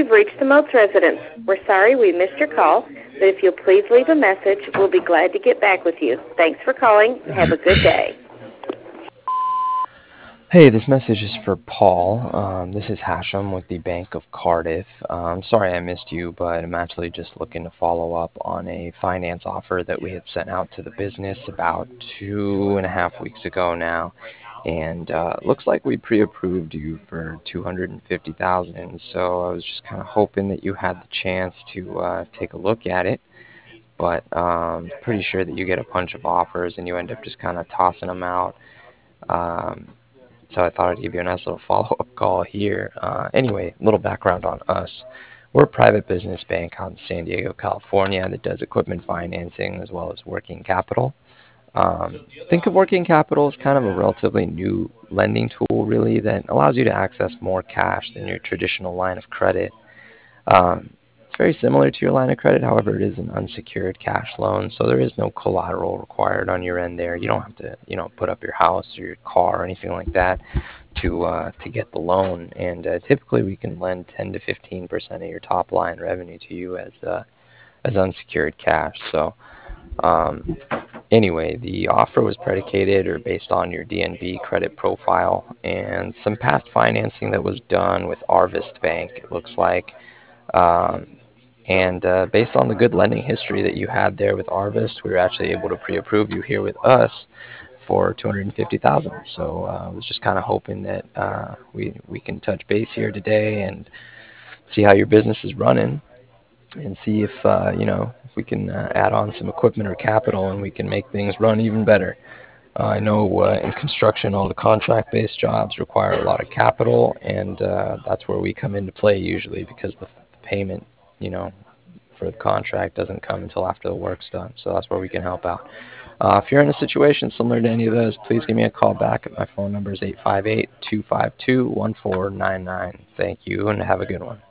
You've reached the Moats residence. We're sorry we missed your call, but if you'll please leave a message, we'll be glad to get back with you. Thanks for calling, and have a good day. Hey, this message is for Paul. This is Hashem with the Bank of Cardiff. Sorry I missed you, but I'm actually just looking to follow up on a finance offer that we had sent out to the business about 2.5 weeks ago now. And looks like we pre-approved you for $250,000. So I was just kind of hoping that you had the chance to take a look at it. But pretty sure that you get a bunch of offers and you end up just kind of tossing them out. So I thought I'd give you a nice little follow-up call here. Anyway, a little background on us. We're a private business bank out in San Diego, California that does equipment financing as well as working capital. Think of working capital as kind of a relatively new lending tool, really, that allows you to access more cash than your traditional line of credit. It's very similar to your line of credit. However, it is an unsecured cash loan, so there is no collateral required on your end there. You don't have to, put up your house or your car or anything like that to get the loan. And typically, we can lend 10 to 15% of your top line revenue to you as unsecured cash. So, anyway, the offer was predicated or based on your DNB credit profile and some past financing that was done with Arvest Bank. It looks like. And based on the good lending history that you had there with Arvest, we were actually able to pre-approve you here with us for $250,000. So I was just kind of hoping that we can touch base here today and see how your business is running, and see if if we can add on some equipment or capital and we can make things run even better. I know in construction, all the contract-based jobs require a lot of capital, and that's where we come into play usually, because the payment, for the contract doesn't come until after the work's done. So that's where we can help out. If you're in a situation similar to any of those, please give me a call back. My phone number is 858-252-1499. Thank you, and have a good one.